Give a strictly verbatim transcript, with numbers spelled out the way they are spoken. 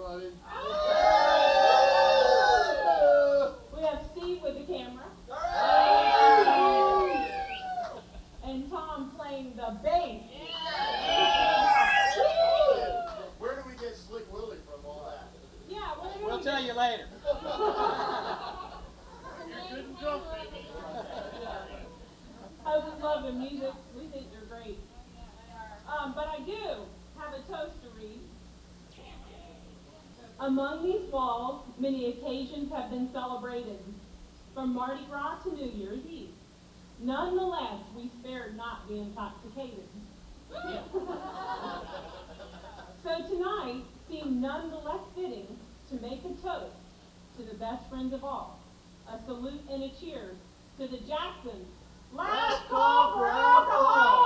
everybody. We have Steve with the camera. And Tom playing the bass. Where do we get Slick Willie from all that? Yeah, what are We'll we tell you later. I just love the music. We think you're great. Um, but I do have a toast to read. Among these walls, many occasions have been celebrated, from Mardi Gras to New Year's Eve. Nonetheless, we spared not the intoxicated. So tonight seemed none the less fitting to make a toast to the best friends of all. A salute and a cheers to the Jacksons. Last call for alcohol!